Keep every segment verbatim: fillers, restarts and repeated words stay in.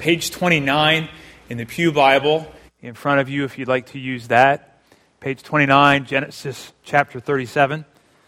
page twenty-nine in the Pew Bible in front of you if you'd like to use that. Page twenty-nine, Genesis chapter thirty-seven.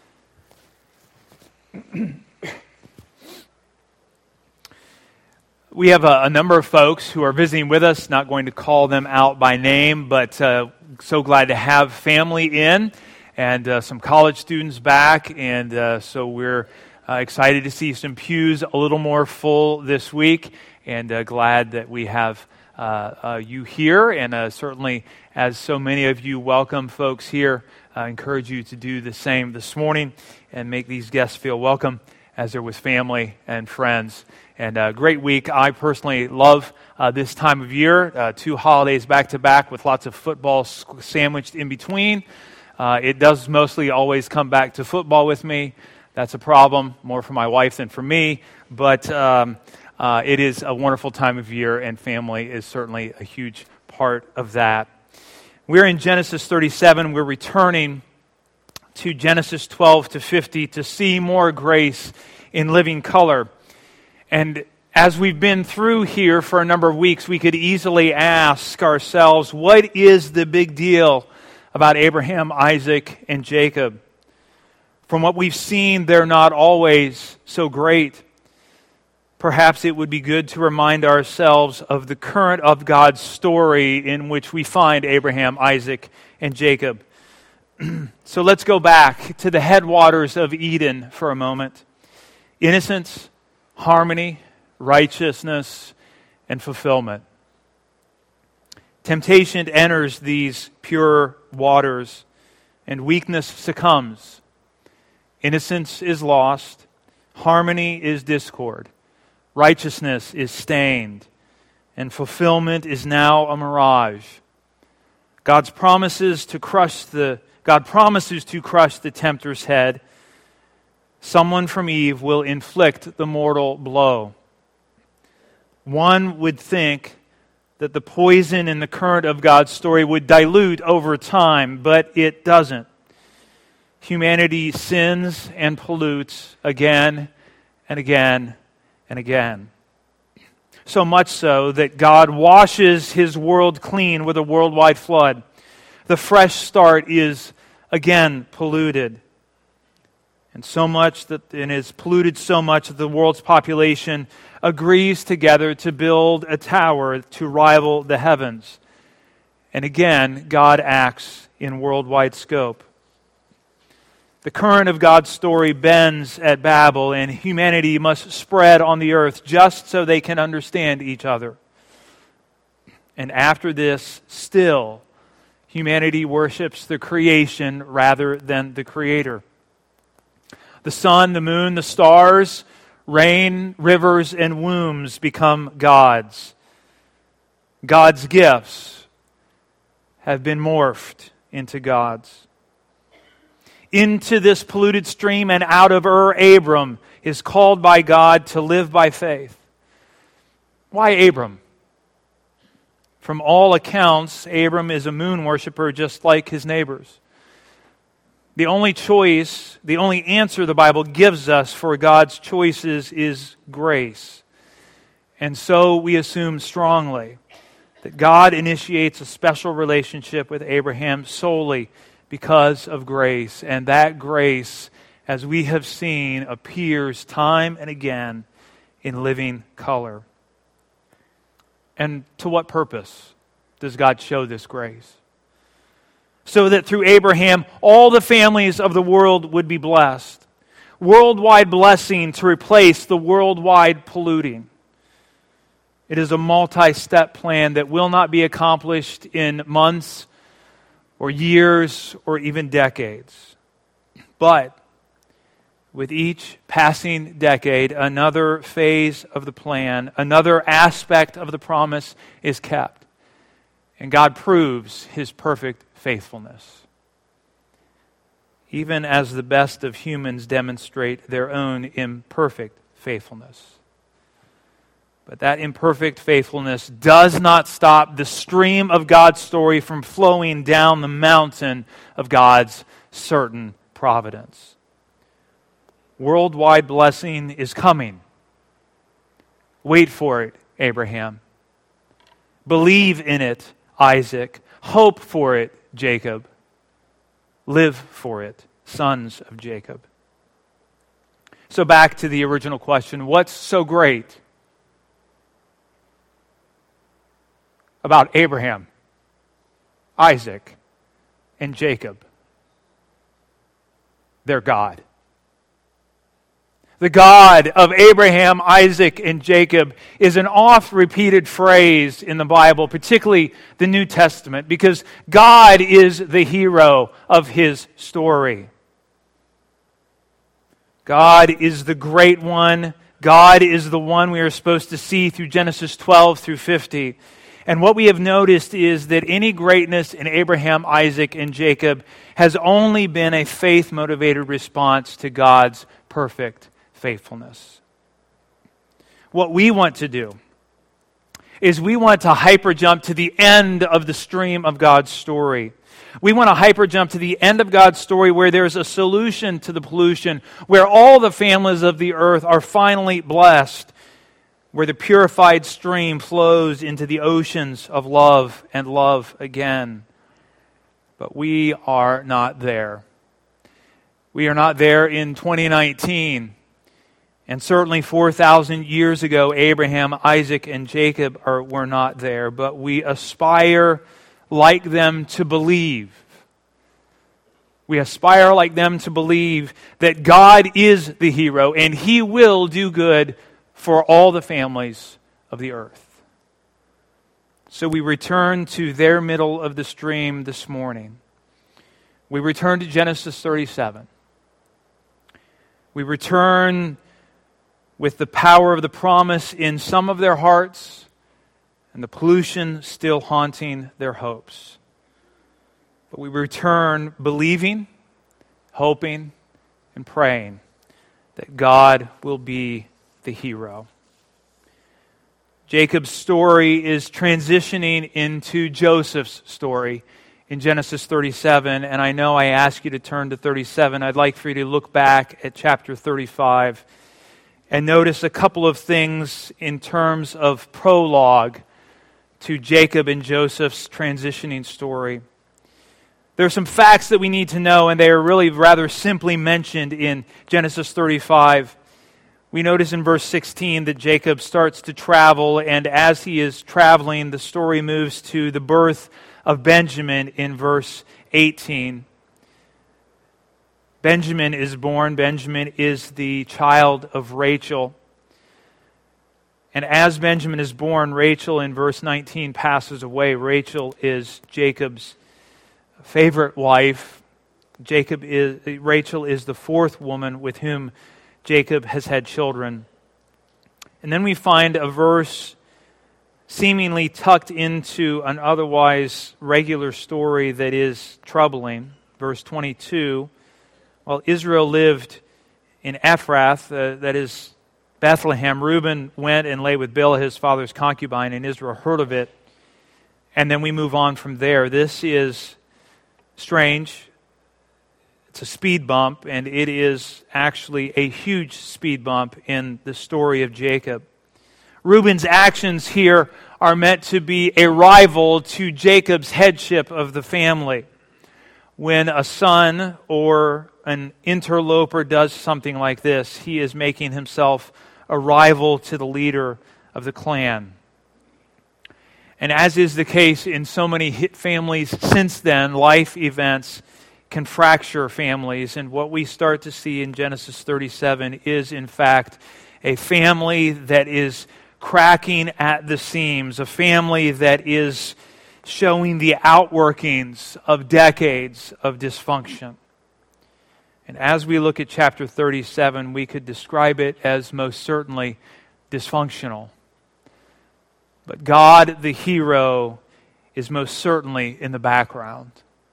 We have a, a number of folks who are visiting with us, not going to call them out by name, but uh, so glad to have family in and uh, some college students back, and uh, so we're uh, excited to see some pews a little more full this week, and uh, glad that we have uh, uh, you here, and uh, certainly as so many of you welcome folks here, I encourage you to do the same this morning and make these guests feel welcome as they're with family and friends. And a great week. I personally love uh, this time of year, uh, two holidays back-to-back with lots of football sandwiched in between. Uh, it does mostly always come back to football with me. That's a problem, more for my wife than for me. But um, uh, it is a wonderful time of year, and family is certainly a huge part of that. We're in Genesis thirty-seven. We're returning to Genesis twelve to fifty to see more grace in living color. And as we've been through here for a number of weeks, we could easily ask ourselves, what is the big deal about Abraham, Isaac, and Jacob? From what we've seen, they're not always so great. Perhaps it would be good to remind ourselves of the current of God's story in which we find Abraham, Isaac, and Jacob. So let's go back to the headwaters of Eden for a moment. Innocence, harmony, righteousness, and fulfillment. Temptation enters these pure waters, and weakness succumbs. Innocence is lost, harmony is discord, righteousness is stained, and fulfillment is now a mirage. God's promises to crush the God promises to crush the tempter's head. Someone from Eve will inflict the mortal blow. One would think that the poison in the current of God's story would dilute over time, but it doesn't. Humanity sins and pollutes again and again and again. So much so that God washes His world clean with a worldwide flood. The fresh start is again polluted. And so much that it is polluted so much that the world's population agrees together to build a tower to rival the heavens. And again, God acts in worldwide scope. The current of God's story bends at Babel, and humanity must spread on the earth just so they can understand each other. And after this, still, humanity worships the creation rather than the Creator. The sun, the moon, the stars, rain, rivers, and wombs become gods. God's gifts have been morphed into gods. Into this polluted stream and out of Ur, Abram is called by God to live by faith. Why Abram? From all accounts, Abram is a moon worshiper just like his neighbors. The only choice, the only answer the Bible gives us for God's choices is grace. And so we assume strongly that God initiates a special relationship with Abraham solely because of grace. And that grace, as we have seen, appears time and again in living color. And to what purpose does God show this grace? So that through Abraham, all the families of the world would be blessed. Worldwide blessing to replace the worldwide polluting. It is a multi-step plan that will not be accomplished in months or years or even decades. But with each passing decade, another phase of the plan, another aspect of the promise is kept. And God proves His perfect faithfulness. Even as the best of humans demonstrate their own imperfect faithfulness. But that imperfect faithfulness does not stop the stream of God's story from flowing down the mountain of God's certain providence. Worldwide blessing is coming. Wait for it, Abraham. Believe in it, Isaac. Hope for it, Jacob. Live for it, sons of Jacob. So back to the original question, what's so great about Abraham, Isaac, and Jacob? Their God. The God of Abraham, Isaac, and Jacob is an oft-repeated phrase in the Bible, particularly the New Testament, because God is the hero of his story. God is the great one. God is the one we are supposed to see through Genesis twelve through fifty. And what we have noticed is that any greatness in Abraham, Isaac, and Jacob has only been a faith-motivated response to God's perfect faithfulness. What we want to do is we want to hyperjump to the end of the stream of God's story. We want to hyperjump to the end of God's story where there's a solution to the pollution, where all the families of the earth are finally blessed, where the purified stream flows into the oceans of love and love again. But we are not there. We are not there in twenty nineteen. And certainly four thousand years ago, Abraham, Isaac, and Jacob are, were not there. But we aspire like them to believe. We aspire like them to believe that God is the hero and He will do good for all the families of the earth. So we return to their middle of the stream this morning. We return to Genesis thirty-seven. We return with the power of the promise in some of their hearts and the pollution still haunting their hopes. But we return believing, hoping, and praying that God will be the hero. Jacob's story is transitioning into Joseph's story in Genesis thirty-seven, and I know I asked you to turn to thirty-seven. I'd like for you to look back at chapter thirty-five and notice a couple of things in terms of prologue to Jacob and Joseph's transitioning story. There are some facts that we need to know, and they are really rather simply mentioned in Genesis thirty-five. We notice in verse sixteen that Jacob starts to travel, and as he is traveling, the story moves to the birth of Benjamin in verse eighteen. Benjamin is born. Benjamin is the child of Rachel. And as Benjamin is born, Rachel in verse nineteen passes away. Rachel is Jacob's favorite wife. Jacob is Rachel is the fourth woman with whom Jacob has had children. And then we find a verse seemingly tucked into an otherwise regular story that is troubling. Verse twenty-two, while Israel lived in Ephrath, uh, that is Bethlehem, Reuben went and lay with Bilhah, his father's concubine, and Israel heard of it. And then we move on from there. This is strange. It's a speed bump, and it is actually a huge speed bump in the story of Jacob. Reuben's actions here are meant to be a rival to Jacob's headship of the family. When a son or an interloper does something like this, he is making himself a rival to the leader of the clan. And as is the case in so many families since then, life events can fracture families. And what we start to see in Genesis thirty-seven is, in fact, a family that is cracking at the seams, a family that is showing the outworkings of decades of dysfunction. And as we look at chapter thirty-seven, we could describe it as most certainly dysfunctional. But God, the hero, is most certainly in the background.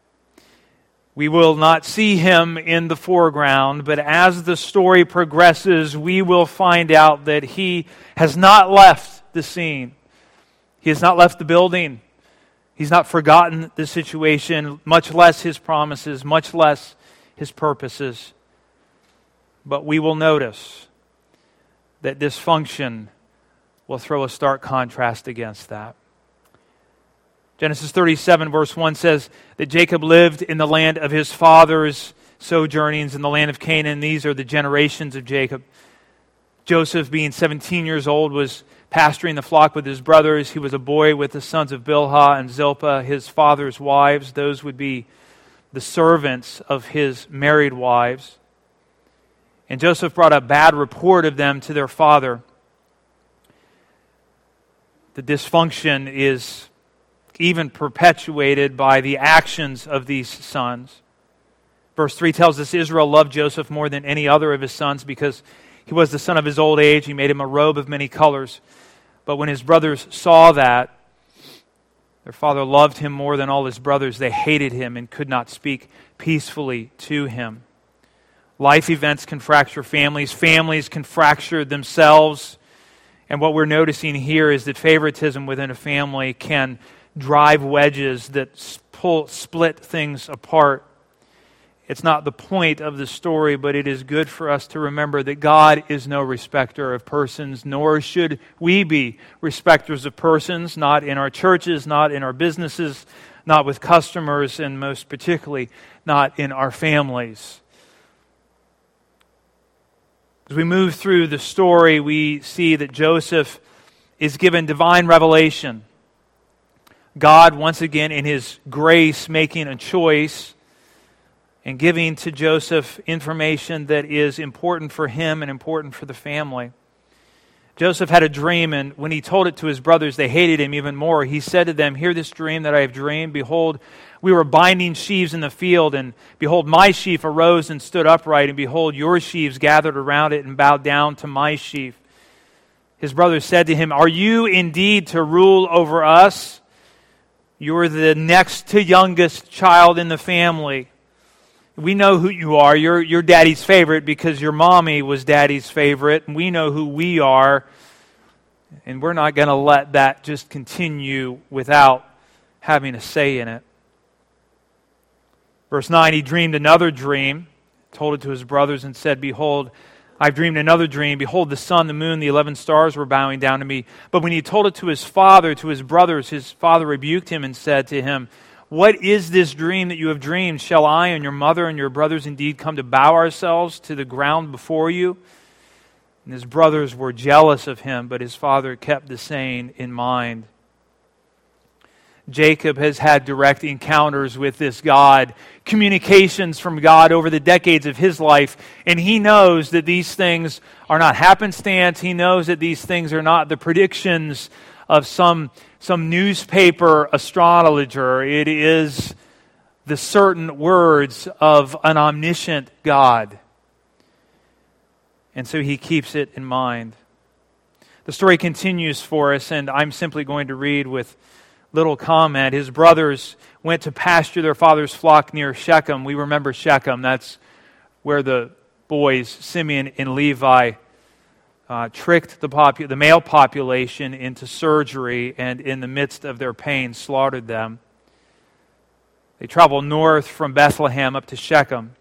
We will not see him in the foreground, but as the story progresses, we will find out that he has not left the scene. He has not left the building. He's not forgotten the situation, much less his promises, much less his purposes. But we will notice that dysfunction will throw a stark contrast against that. Genesis thirty-seven verse one says that Jacob lived in the land of his father's sojournings in the land of Canaan. These are the generations of Jacob. Joseph, being seventeen years old, was pasturing the flock with his brothers. He was a boy with the sons of Bilhah and Zilpah, his father's wives. Those would be the servants of his married wives. And Joseph brought a bad report of them to their father. The dysfunction is even perpetuated by the actions of these sons. Verse three tells us Israel loved Joseph more than any other of his sons because he was the son of his old age. He made him a robe of many colors. But when his brothers saw that, their father loved him more than all his brothers. They hated him and could not speak peacefully to him. Life events can fracture families. Families can fracture themselves. And what we're noticing here is that favoritism within a family can drive wedges that pull, split things apart. It's not the point of the story, but it is good for us to remember that God is no respecter of persons, nor should we be respecters of persons, not in our churches, not in our businesses, not with customers, and most particularly, not in our families. As we move through the story, we see that Joseph is given divine revelation. God, once again, in His grace, making a choice and giving to Joseph information that is important for him and important for the family. Joseph had a dream, and when he told it to his brothers, they hated him even more. He said to them, "Hear this dream that I have dreamed. Behold, we were binding sheaves in the field, and behold, my sheaf arose and stood upright, and behold, your sheaves gathered around it and bowed down to my sheaf." His brothers said to him, "Are you indeed to rule over us? You are the next to youngest child in the family. We know who you are. You're, you're daddy's favorite because your mommy was daddy's favorite. And we know who we are. And we're not going to let that just continue without having a say in it." Verse nine, he dreamed another dream, told it to his brothers and said, "Behold, I've dreamed another dream. Behold, the sun, the moon, the eleven stars were bowing down to me." But when he told it to his father, to his brothers, his father rebuked him and said to him, "What is this dream that you have dreamed? Shall I and your mother and your brothers indeed come to bow ourselves to the ground before you?" And his brothers were jealous of him, but his father kept the saying in mind. Jacob has had direct encounters with this God, communications from God over the decades of his life, and he knows that these things are not happenstance. He knows that these things are not the predictions of some some newspaper astrologer. It is the certain words of an omniscient God. And so he keeps it in mind. The story continues for us, and I'm simply going to read with little comment. His brothers went to pasture their father's flock near Shechem. We remember Shechem. That's where the boys, Simeon and Levi, Uh, tricked the, popu- the male population into surgery, and in the midst of their pain slaughtered them. They traveled north from Bethlehem up to Shechem.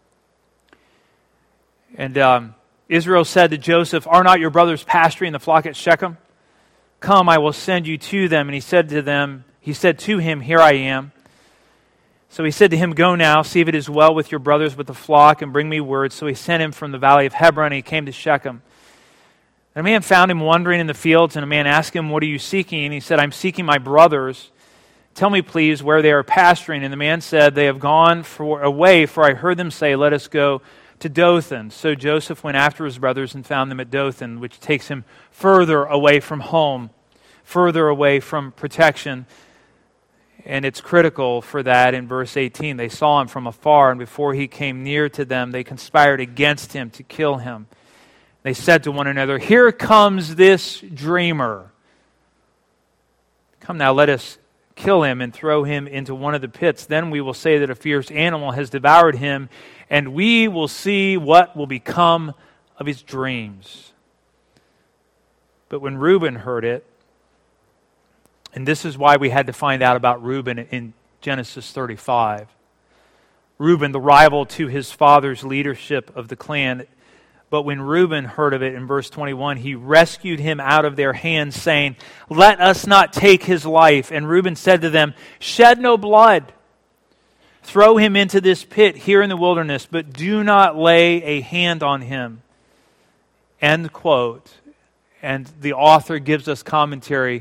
And um, Israel said to Joseph, "Are not your brothers pasturing the flock at Shechem? Come, I will send you to them." And he said to them, he said to him, "Here I am." So he said to him, "Go now, see if it is well with your brothers with the flock, and bring me word." So he sent him from the valley of Hebron, and he came to Shechem. And a man found him wandering in the fields, and a man asked him, "What are you seeking?" And he said, "I'm seeking my brothers. Tell me, please, where they are pasturing." And the man said, "They have gone for, away, for I heard them say, 'Let us go to Dothan.'" So Joseph went after his brothers and found them at Dothan, which takes him further away from home, further away from protection. And it's critical for that in verse eighteen. They saw him from afar, and before he came near to them, they conspired against him to kill him. They said to one another, "Here comes this dreamer. Come now, let us kill him and throw him into one of the pits. Then we will say that a fierce animal has devoured him, and we will see what will become of his dreams." But when Reuben heard it, and this is why we had to find out about Reuben in Genesis thirty-five. Reuben, the rival to his father's leadership of the clan, But when Reuben heard of it, in verse twenty-one, he rescued him out of their hands, saying, "Let us not take his life." And Reuben said to them, "Shed no blood. Throw him into this pit here in the wilderness, but do not lay a hand on him." End quote. And the author gives us commentary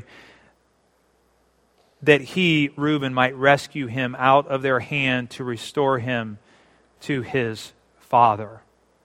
that he, Reuben, might rescue him out of their hand to restore him to his father.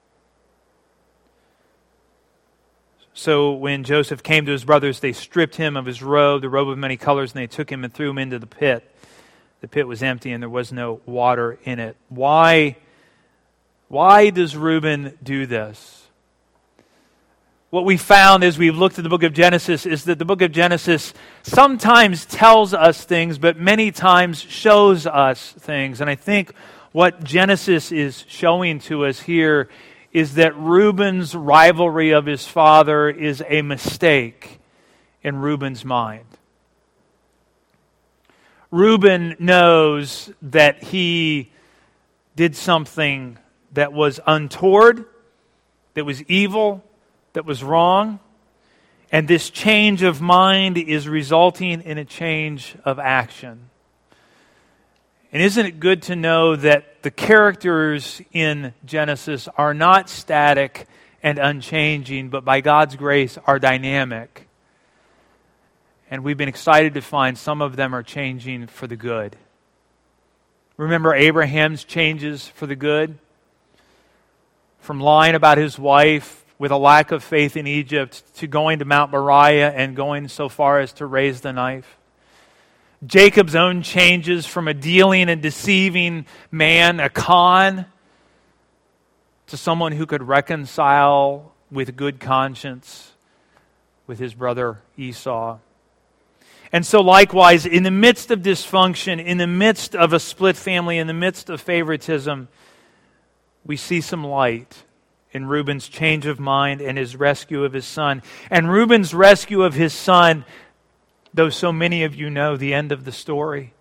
So when Joseph came to his brothers, they stripped him of his robe, the robe of many colors, and they took him and threw him into the pit. The pit was empty and there was no water in it. Why, why does Reuben do this? What we found as we've looked at the book of Genesis is that the book of Genesis sometimes tells us things, but many times shows us things. And I think what Genesis is showing to us here is that Reuben's rivalry of his father is a mistake in Reuben's mind. Reuben knows that he did something that was untoward, that was evil, that was wrong, and this change of mind is resulting in a change of action. And isn't it good to know that the characters in Genesis are not static and unchanging, but by God's grace are dynamic? And we've been excited to find some of them are changing for the good. Remember Abraham's changes for the good? From lying about his wife with a lack of faith in Egypt to going to Mount Moriah and going so far as to raise the knife. Jacob's own changes from a dealing and deceiving man, a con, to someone who could reconcile with good conscience with his brother Esau. And so likewise, in the midst of dysfunction, in the midst of a split family, in the midst of favoritism, we see some light in Reuben's change of mind and his rescue of his son. And Reuben's rescue of his son, though so many of you know the end of the story,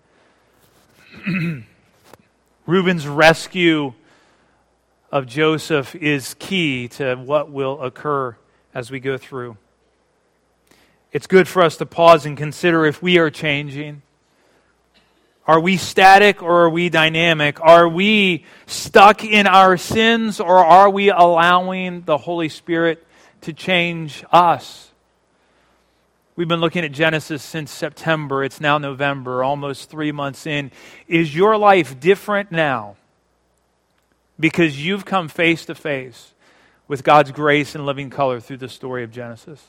Reuben's rescue of Joseph is key to what will occur as we go through. It's good for us to pause and consider if we are changing. Are we static or are we dynamic? Are we stuck in our sins or are we allowing the Holy Spirit to change us? We've been looking at Genesis since September. It's now November, almost three months in. Is your life different now because you've come face to face with God's grace and living color through the story of Genesis?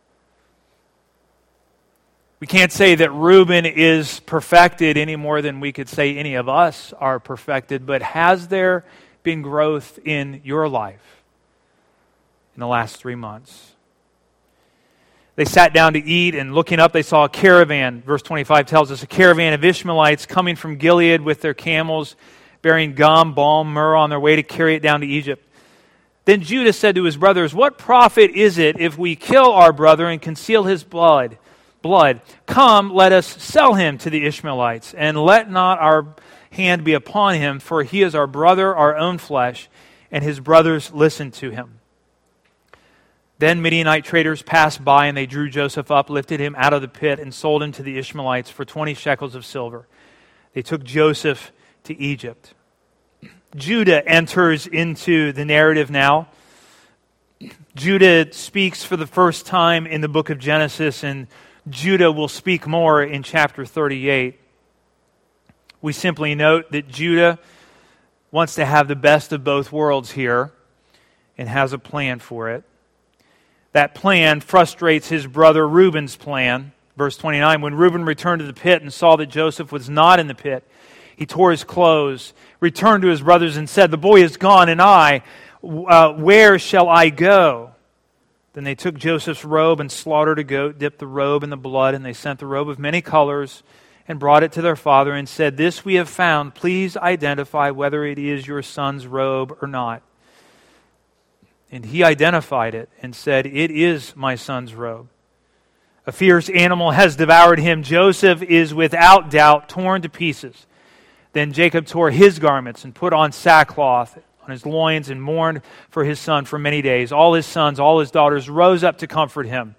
We can't say that Reuben is perfected any more than we could say any of us are perfected, but has there been growth in your life in the last three months? They sat down to eat, and looking up, they saw a caravan. Verse twenty-five tells us, a caravan of Ishmaelites coming from Gilead with their camels, bearing gum, balm, myrrh on their way to carry it down to Egypt. Then Judah said to his brothers, "What profit is it if we kill our brother and conceal his blood? Blood. Come, let us sell him to the Ishmaelites, and let not our hand be upon him, for he is our brother, our own flesh." And his brothers listened to him. Then Midianite traders passed by, and they drew Joseph up, lifted him out of the pit, and sold him to the Ishmaelites for twenty shekels of silver. They took Joseph to Egypt. Judah enters into the narrative now. Judah speaks for the first time in the book of Genesis, and Judah will speak more in chapter thirty-eight. We simply note that Judah wants to have the best of both worlds here and has a plan for it. That plan frustrates his brother Reuben's plan. Verse twenty-nine, when Reuben returned to the pit and saw that Joseph was not in the pit, he tore his clothes, returned to his brothers and said, "The boy is gone, and I, uh, where shall I go?" Then they took Joseph's robe and slaughtered a goat, dipped the robe in the blood, and they sent the robe of many colors and brought it to their father and said, "This we have found. Please identify whether it is your son's robe or not." And he identified it and said, "It is my son's robe. A fierce animal has devoured him. Joseph is without doubt torn to pieces." Then Jacob tore his garments and put on sackcloth on his loins and mourned for his son for many days. All his sons, all his daughters rose up to comfort him.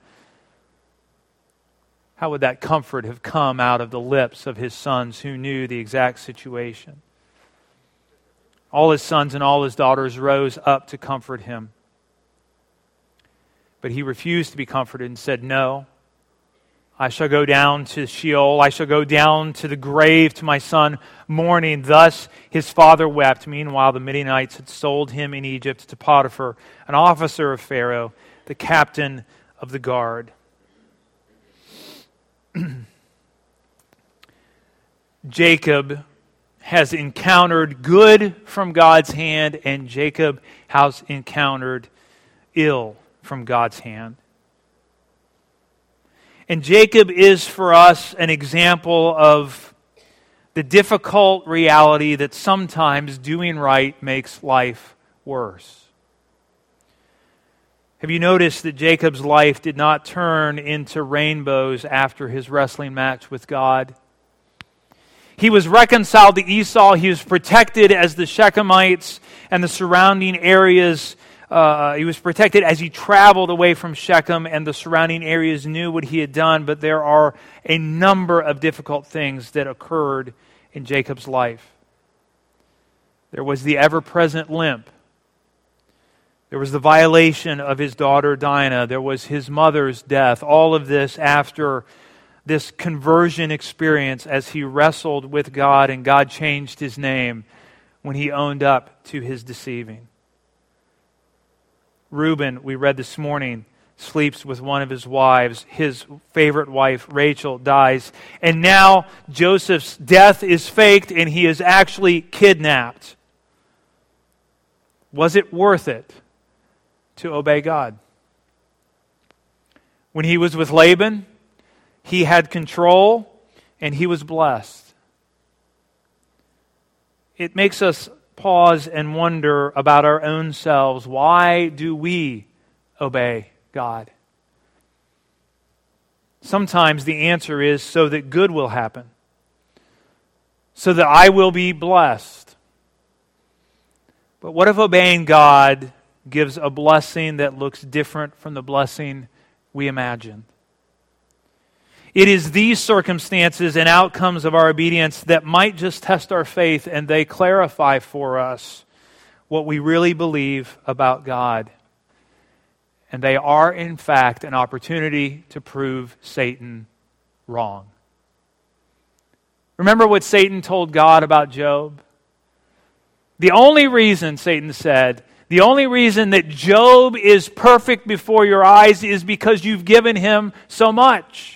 How would that comfort have come out of the lips of his sons who knew the exact situation? All his sons and all his daughters rose up to comfort him. But he refused to be comforted and said, "No, I shall go down to Sheol. I shall go down to the grave to my son mourning." Thus his father wept. Meanwhile, the Midianites had sold him in Egypt to Potiphar, an officer of Pharaoh, the captain of the guard. Jacob has encountered good from God's hand, and Jacob has encountered ill from God's hand. And Jacob is for us an example of the difficult reality that sometimes doing right makes life worse. Have you noticed that Jacob's life did not turn into rainbows after his wrestling match with God? He was reconciled to Esau. He was protected as the Shechemites and the surrounding areas. Uh, he was protected as he traveled away from Shechem, and the surrounding areas knew what he had done. But there are a number of difficult things that occurred in Jacob's life. There was the ever-present limp. There was the violation of his daughter Dinah. There was his mother's death. All of this after this conversion experience as he wrestled with God, and God changed his name when he owned up to his deceiving. Reuben, we read this morning, sleeps with one of his wives. His favorite wife, Rachel, dies. And now Joseph's death is faked and he is actually kidnapped. Was it worth it to obey God? When he was with Laban, he had control and he was blessed. It makes us pause and wonder about our own selves. Why do we obey God? Sometimes the answer is so that good will happen, so that I will be blessed. But what if obeying God gives a blessing that looks different from the blessing we imagined? It is these circumstances and outcomes of our obedience that might just test our faith, and they clarify for us what we really believe about God. And they are, in fact, an opportunity to prove Satan wrong. Remember what Satan told God about Job? The only reason, Satan said, the only reason that Job is perfect before your eyes is because you've given him so much.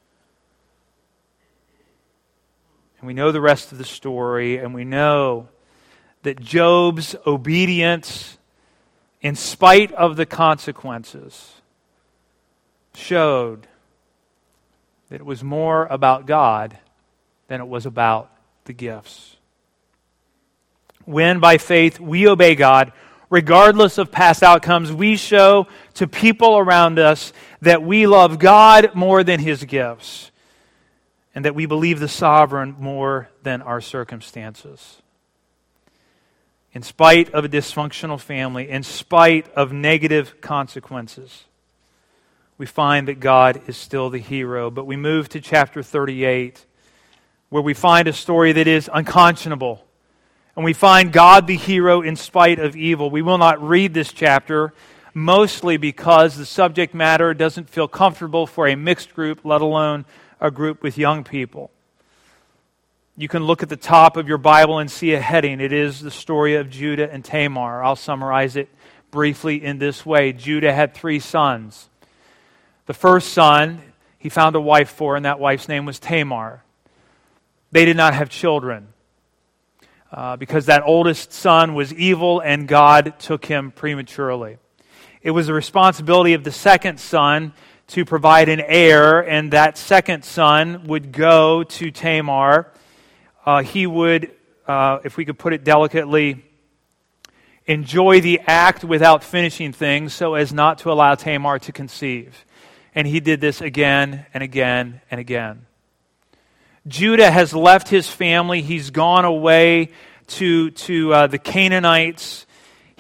And we know the rest of the story, and we know that Job's obedience, in spite of the consequences, showed that it was more about God than it was about the gifts. When, by faith, we obey God, regardless of past outcomes, we show to people around us that we love God more than His gifts, and that we believe the sovereign more than our circumstances. In spite of a dysfunctional family, in spite of negative consequences, we find that God is still the hero. But we move to chapter thirty-eight, where we find a story that is unconscionable. And we find God the hero in spite of evil. We will not read this chapter, mostly because the subject matter doesn't feel comfortable for a mixed group, let alone a group with young people. You can look at the top of your Bible and see a heading. It is the story of Judah and Tamar. I'll summarize it briefly in this way. Judah had three sons. The first son, he found a wife for, and that wife's name was Tamar. They did not have children uh, because that oldest son was evil and God took him prematurely. It was the responsibility of the second son to provide an heir, and that second son would go to Tamar. Uh, he would, uh, if we could put it delicately, enjoy the act without finishing things so as not to allow Tamar to conceive. And he did this again and again and again. Judah has left his family. He's gone away to, to uh, the Canaanites.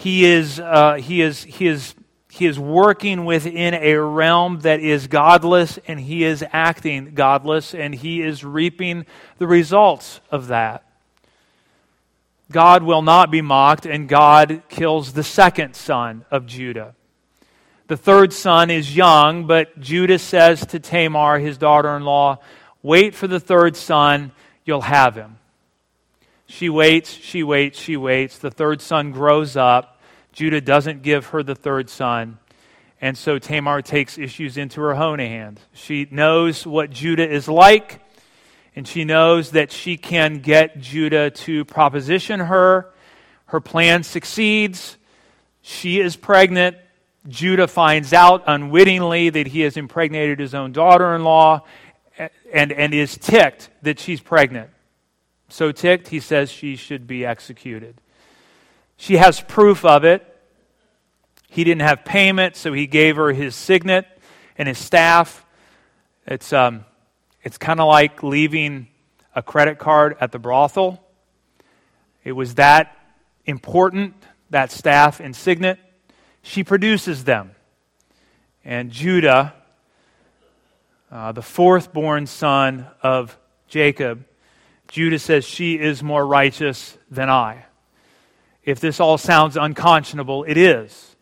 He is, uh, he is, he is, he is working within a realm that is godless, and he is acting godless, and he is reaping the results of that. God will not be mocked, and God kills the second son of Judah. The third son is young, but Judah says to Tamar, his daughter-in-law, "Wait for the third son, you'll have him." She waits, she waits, she waits. The third son grows up. Judah doesn't give her the third son. And so Tamar takes issues into her own hand. She knows what Judah is like, and she knows that she can get Judah to proposition her. Her plan succeeds. She is pregnant. Judah finds out unwittingly that he has impregnated his own daughter-in-law and, and is ticked that she's pregnant. So ticked, he says she should be executed. She has proof of it. He didn't have payment, so he gave her his signet and his staff. It's um, it's kind of like leaving a credit card at the brothel. It was that important, that staff and signet. She produces them. And Judah, uh, the fourth-born son of Jacob, Judah says, "She is more righteous than I." If this all sounds unconscionable, it is.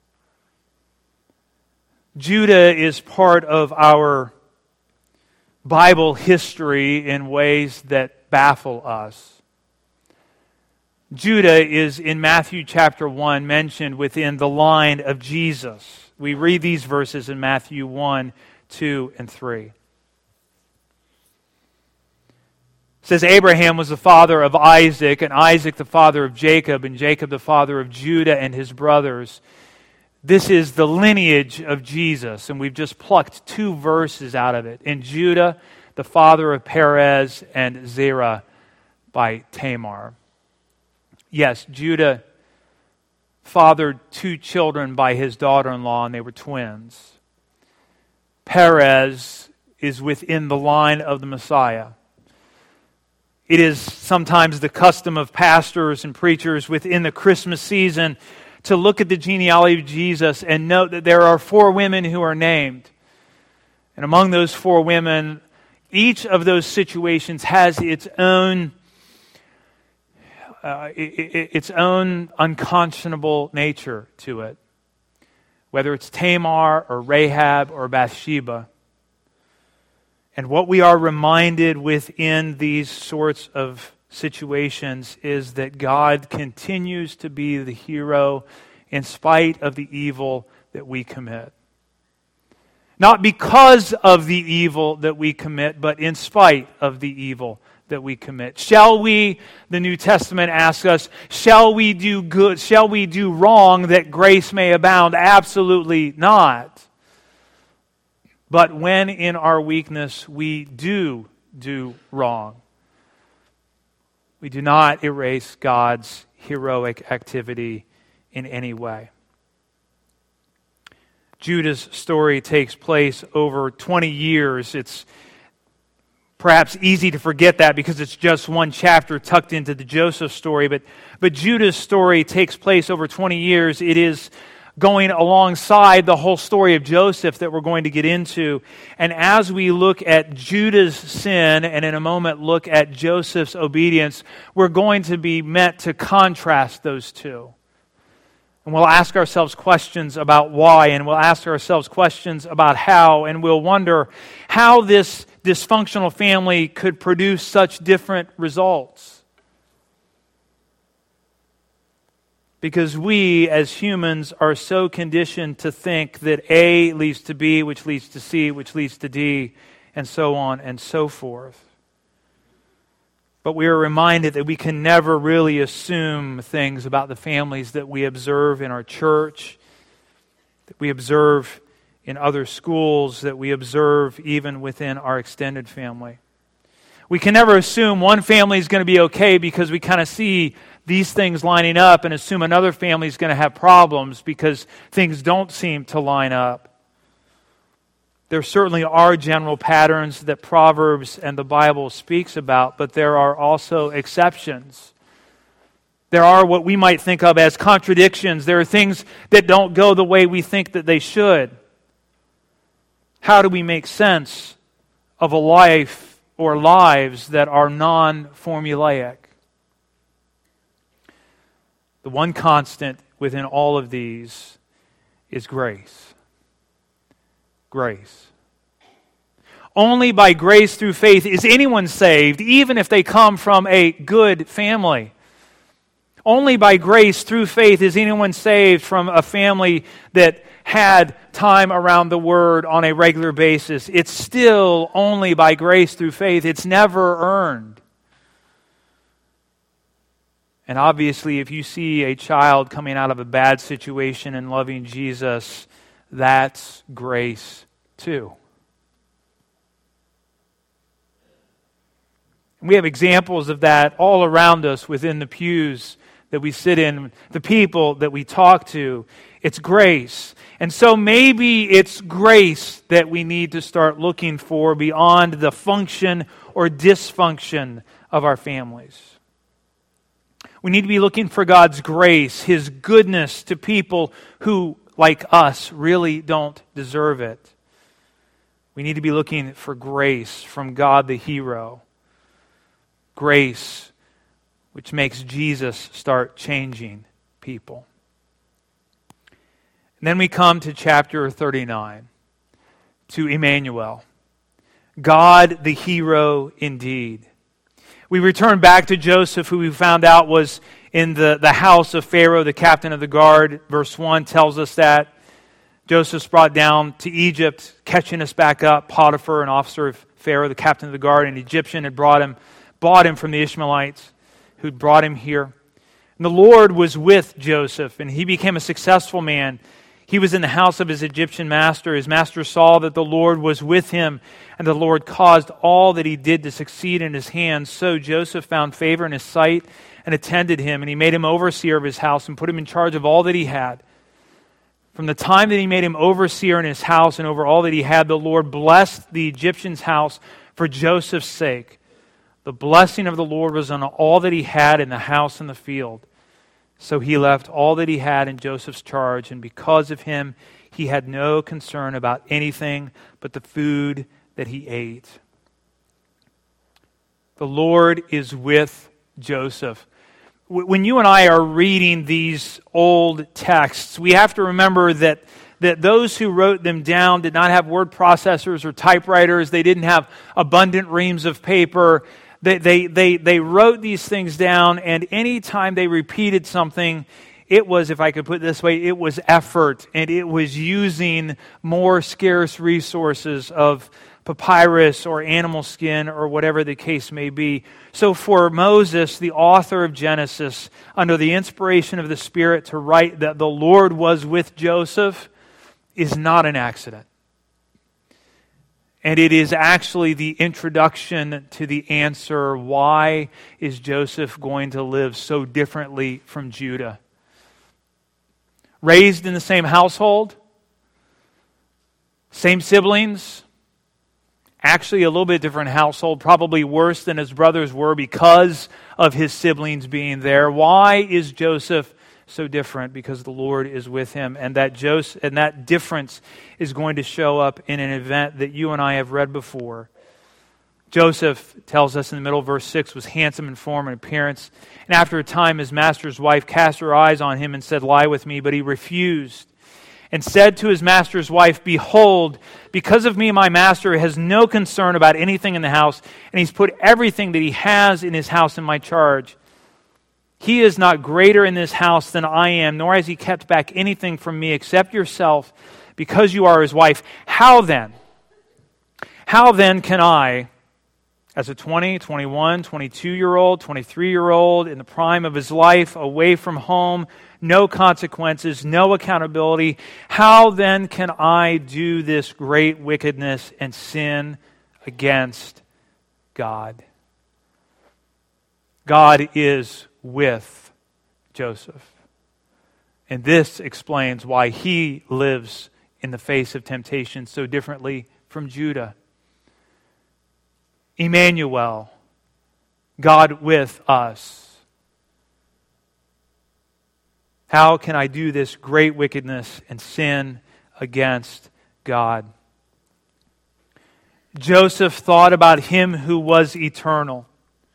Judah is part of our Bible history in ways that baffle us. Judah is in Matthew chapter one mentioned within the line of Jesus. We read these verses in Matthew one, two, and three. It says, Abraham was the father of Isaac, and Isaac the father of Jacob, and Jacob the father of Judah and his brothers. This is the lineage of Jesus, and we've just plucked two verses out of it. In Judah, the father of Perez, and Zerah by Tamar. Yes, Judah fathered two children by his daughter-in-law, and they were twins. Perez is within the line of the Messiah. It is sometimes the custom of pastors and preachers within the Christmas season to look at the genealogy of Jesus and note that there are four women who are named. And among those four women, each of those situations has its own uh, its own unconscionable nature to it. Whether it's Tamar or Rahab or Bathsheba. And what we are reminded within these sorts of situations is that God continues to be the hero in spite of the evil that we commit. Not because of the evil that we commit, but in spite of the evil that we commit. Shall we, the New Testament asks us, shall we do good, shall we do wrong that grace may abound? Absolutely not. But when in our weakness we do do wrong, we do not erase God's heroic activity in any way. Judah's story takes place over twenty years. It's perhaps easy to forget that because it's just one chapter tucked into the Joseph story. But, but Judah's story takes place over twenty years. It is going alongside the whole story of Joseph that we're going to get into. And as we look at Judah's sin, and in a moment look at Joseph's obedience, we're going to be meant to contrast those two. And we'll ask ourselves questions about why, and we'll ask ourselves questions about how, and we'll wonder how this dysfunctional family could produce such different results. Because we, as humans, are so conditioned to think that A leads to B, which leads to C, which leads to D, and so on and so forth. But we are reminded that we can never really assume things about the families that we observe in our church, that we observe in other schools, that we observe even within our extended family. We can never assume one family is going to be okay because we kind of see these things lining up and assume another family is going to have problems because things don't seem to line up. There certainly are general patterns that Proverbs and the Bible speaks about, but there are also exceptions. There are what we might think of as contradictions. There are things that don't go the way we think that they should. How do we make sense of a life or lives that are non-formulaic? The one constant within all of these is grace. Grace. Only by grace through faith is anyone saved, even if they come from a good family. Only by grace through faith is anyone saved from a family that had time around the Word on a regular basis. It's still only by grace through faith. It's never earned. And obviously, if you see a child coming out of a bad situation and loving Jesus, that's grace too. We have examples of that all around us within the pews that we sit in, the people that we talk to. It's grace. And so maybe it's grace that we need to start looking for beyond the function or dysfunction of our families. We need to be looking for God's grace, His goodness to people who, like us, really don't deserve it. We need to be looking for grace from God the hero. Grace, which makes Jesus start changing people. And then we come to chapter thirty-nine, to Emmanuel, God the hero indeed. We return back to Joseph, who we found out was in the, the house of Pharaoh, the captain of the guard. Verse one tells us that. Joseph's brought down to Egypt, catching us back up. Potiphar, an officer of Pharaoh, the captain of the guard, an Egyptian, had brought him bought him from the Ishmaelites who'd brought him here. And the Lord was with Joseph, and he became a successful man. He was in the house of his Egyptian master. His master saw that the Lord was with him, and the Lord caused all that he did to succeed in his hands. So Joseph found favor in his sight and attended him, and he made him overseer of his house and put him in charge of all that he had. From the time that he made him overseer in his house and over all that he had, the Lord blessed the Egyptian's house for Joseph's sake. The blessing of the Lord was on all that he had in the house and the field. So he left all that he had in Joseph's charge, and because of him, he had no concern about anything but the food that he ate. The Lord is with Joseph. When you and I are reading these old texts, we have to remember that that those who wrote them down did not have word processors or typewriters. They didn't have abundant reams of paper. They, they, they, they wrote these things down, and any time they repeated something, it was, if I could put it this way, it was effort, and it was using more scarce resources of papyrus or animal skin or whatever the case may be. So for Moses, the author of Genesis, under the inspiration of the Spirit to write that the Lord was with Joseph, is not an accident. And it is actually the introduction to the answer, why is Joseph going to live so differently from Judah? Raised in the same household, same siblings, actually a little bit different household, probably worse than his brothers were because of his siblings being there. Why is Joseph so different? Because the Lord is with him, and that Joseph, and that difference is going to show up in an event that you and I have read before. Joseph, tells us in the middle of verse six, was handsome in form and appearance, and after a time his master's wife cast her eyes on him and said, "Lie with me," but he refused, and said to his master's wife, "Behold, because of me my master has no concern about anything in the house, and he's put everything that he has in his house in my charge. He is not greater in this house than I am, nor has he kept back anything from me except yourself, because you are his wife. How then? How then can I, as a twenty, twenty-one, twenty-two-year-old, twenty-three-year-old, in the prime of his life, away from home, no consequences, no accountability, how then can I do this great wickedness and sin against God?" God is with Joseph. And this explains why he lives in the face of temptation so differently from Judah. Emmanuel, God with us. How can I do this great wickedness and sin against God? Joseph thought about him who was eternal.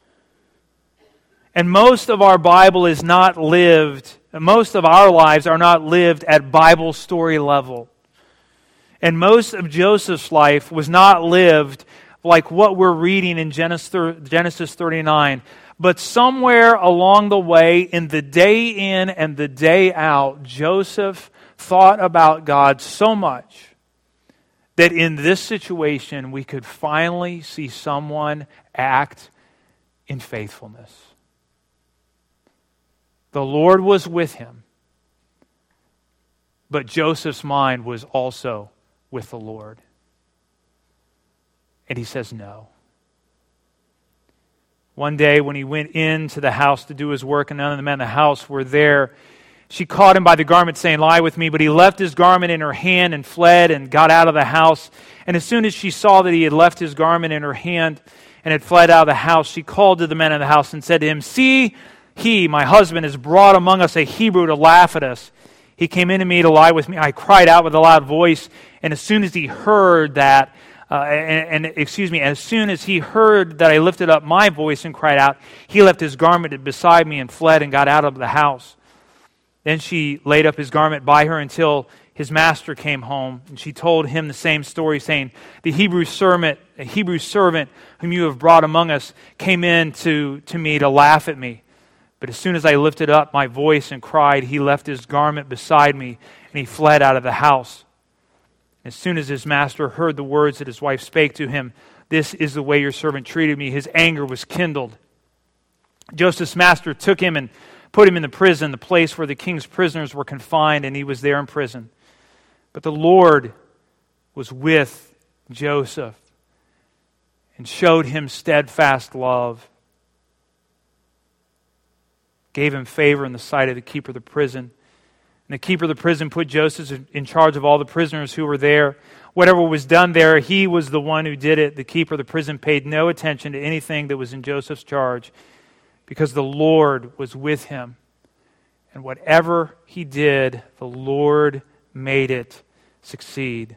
And most of our Bible is not lived, most of our lives are not lived at Bible story level. And most of Joseph's life was not lived like what we're reading in Genesis thirty-nine. But somewhere along the way, in the day in and the day out, Joseph thought about God so much that in this situation we could finally see someone act in faithfulness. The Lord was with him, but Joseph's mind was also with the Lord. And he says no. One day when he went into the house to do his work and none of the men in the house were there, she caught him by the garment saying, "Lie with me." But he left his garment in her hand and fled and got out of the house. And as soon as she saw that he had left his garment in her hand and had fled out of the house, she called to the men in the house and said to him, "See, he, my husband, has brought among us a Hebrew to laugh at us. He came in to me to lie with me. I cried out with a loud voice." And as soon as he heard that, Uh, and, and, excuse me, as soon as he heard that I lifted up my voice and cried out, he left his garment beside me and fled and got out of the house. Then she laid up his garment by her until his master came home, and she told him the same story, saying, "The Hebrew servant, a Hebrew servant whom you have brought among us, came in to, to me to laugh at me. But as soon as I lifted up my voice and cried, he left his garment beside me, and he fled out of the house." As soon as his master heard the words that his wife spake to him, "This is the way your servant treated me," his anger was kindled. Joseph's master took him and put him in the prison, the place where the king's prisoners were confined, and he was there in prison. But the Lord was with Joseph and showed him steadfast love, gave him favor in the sight of the keeper of the prison. And the keeper of the prison put Joseph in charge of all the prisoners who were there. Whatever was done there, he was the one who did it. The keeper of the prison paid no attention to anything that was in Joseph's charge, because the Lord was with him. And whatever he did, the Lord made it succeed.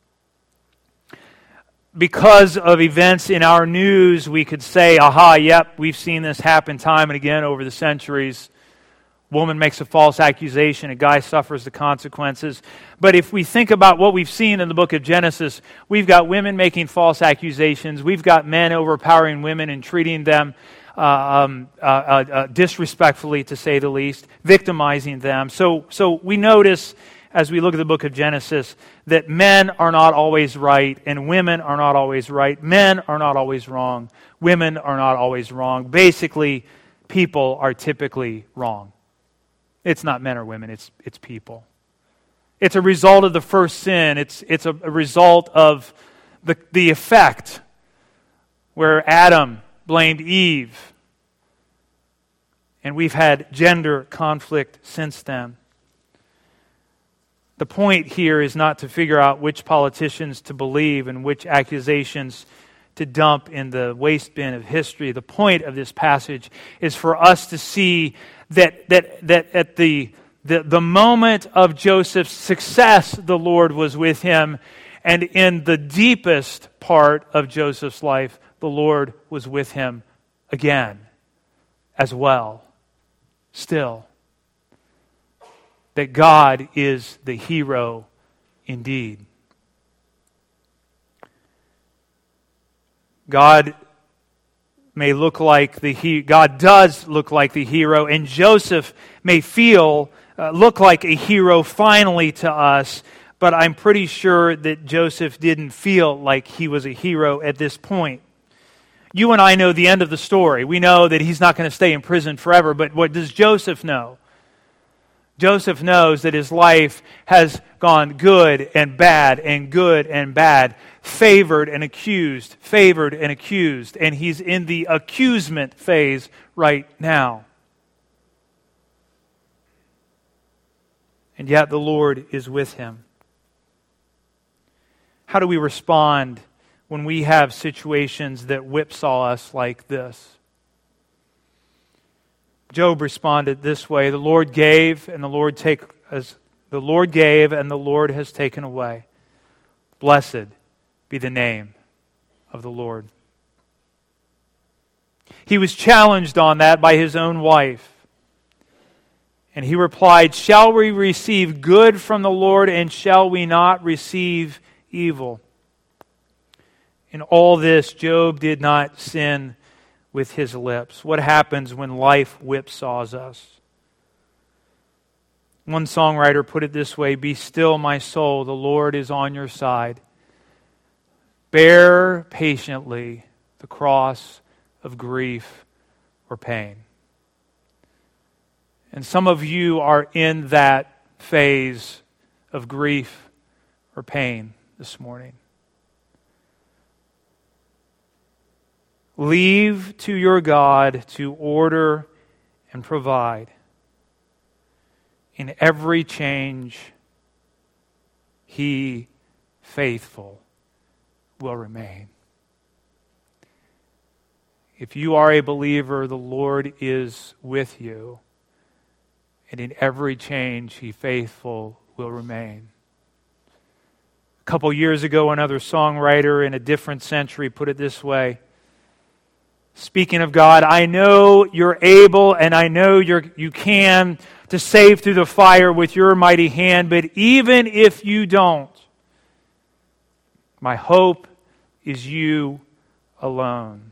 Because of events in our news, we could say, aha, yep, we've seen this happen time and again over the centuries. Woman makes a false accusation, a guy suffers the consequences. But if we think about what we've seen in the book of Genesis, we've got women making false accusations. We've got men overpowering women and treating them uh, um, uh, uh, uh, disrespectfully, to say the least, victimizing them. So, so we notice as we look at the book of Genesis that men are not always right and women are not always right. Men are not always wrong. Women are not always wrong. Basically, people are typically wrong. It's not men or women, it's it's people. It's a result of the first sin. It's it's a, a result of the, the effect where Adam blamed Eve. And we've had gender conflict since then. The point here is not to figure out which politicians to believe and which accusations to dump in the waste bin of history. The point of this passage is for us to see that that that at the, the the moment of Joseph's success, the Lord was with him, and in the deepest part of Joseph's life, the Lord was with him again as well. Still, that God is the hero indeed. God may look like the he- God does look like the hero, and Joseph may feel uh, look like a hero finally to us, but I'm pretty sure that Joseph didn't feel like he was a hero at this point. You and I know the end of the story. We know that he's not going to stay in prison forever, but what does Joseph know? Joseph knows that his life has gone good and bad and good and bad, favored and accused, favored and accused, and he's in the accusement phase right now. And yet the Lord is with him. How do we respond when we have situations that whipsaw us like this? Job responded this way, the Lord gave and the Lord take as the Lord gave and the Lord has taken away. Blessed be the name of the Lord. He was challenged on that by his own wife. And he replied, shall we receive good from the Lord, and shall we not receive evil? In all this, Job did not sin with his lips. What happens when life whipsaws us? One songwriter put it this way, be still, my soul, the Lord is on your side. Bear patiently the cross of grief or pain. And some of you are in that phase of grief or pain this morning. Leave to your God to order and provide. In every change, He, faithful, will remain. If you are a believer, the Lord is with you. And in every change, He, faithful, will remain. A couple years ago, another songwriter in a different century put it this way. Speaking of God, I know you're able and I know you're, you can to save through the fire with your mighty hand, but even if you don't, my hope is you alone.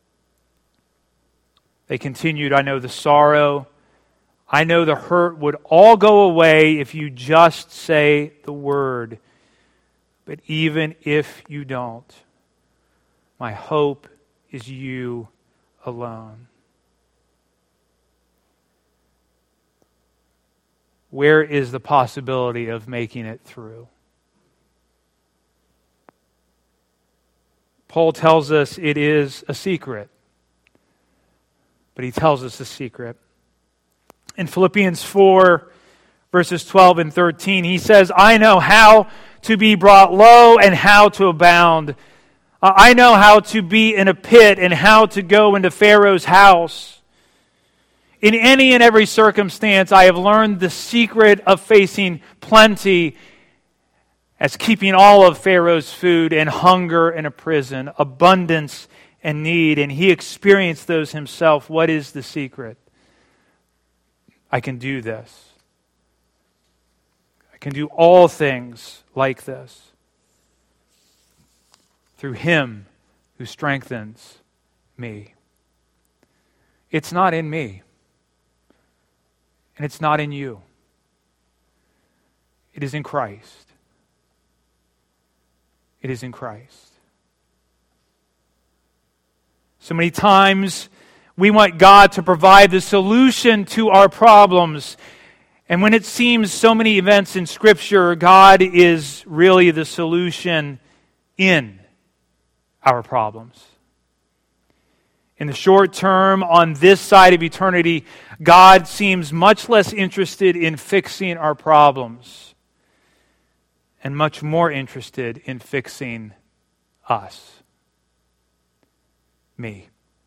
They continued, I know the sorrow, I know the hurt would all go away if you just say the word, but even if you don't, my hope is you alone. Where is the possibility of making it through? Paul tells us it is a secret, but he tells us a secret. In Philippians four, verses twelve and thirteen, he says, I know how to be brought low and how to abound. I know how to be in a pit and how to go into Pharaoh's house. In any and every circumstance, I have learned the secret of facing plenty as keeping all of Pharaoh's food and hunger in a prison, abundance and need. And he experienced those himself. What is the secret? I can do this. I can do all things like this through Him who strengthens me. It's not in me. And it's not in you. It is in Christ. It is in Christ. So many times we want God to provide the solution to our problems. And when it seems so many events in Scripture, God is really the solution in our problems. In the short term, on this side of eternity, God seems much less interested in fixing our problems and much more interested in fixing us, me.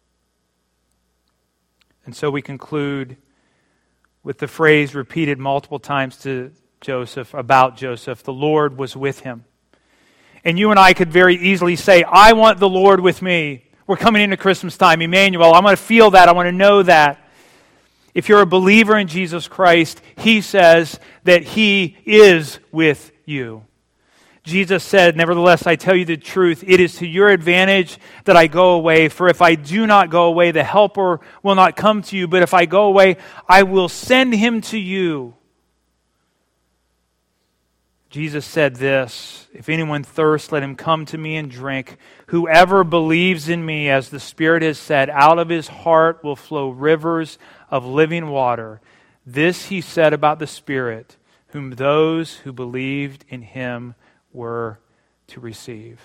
And so we conclude with the phrase repeated multiple times to Joseph, about Joseph, the Lord was with him. And you and I could very easily say, I want the Lord with me. We're coming into Christmas time, Emmanuel. I want to feel that. I want to know that. If you're a believer in Jesus Christ, He says that He is with you. Jesus said, nevertheless, I tell you the truth, it is to your advantage that I go away. For if I do not go away, the Helper will not come to you. But if I go away, I will send Him to you. Jesus said this, if anyone thirsts, let him come to me and drink. Whoever believes in me, as the Spirit has said, out of his heart will flow rivers of living water. This He said about the Spirit, whom those who believed in Him were to receive.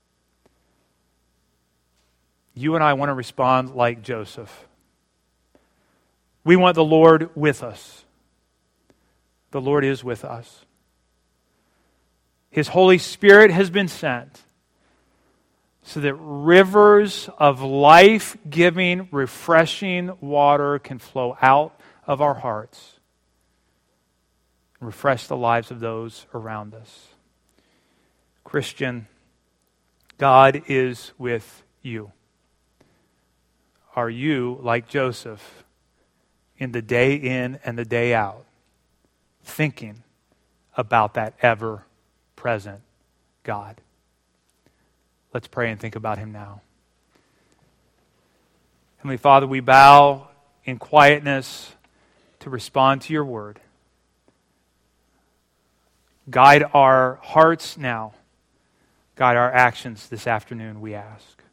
You and I want to respond like Joseph. We want the Lord with us. The Lord is with us. His Holy Spirit has been sent so that rivers of life-giving, refreshing water can flow out of our hearts and refresh the lives of those around us. Christian, God is with you. Are you, like Joseph, in the day in and the day out, thinking about that ever-present God? Let's pray and think about him now. Heavenly Father, we bow in quietness to respond to your word. Guide our hearts now. Guide our actions this afternoon, we ask.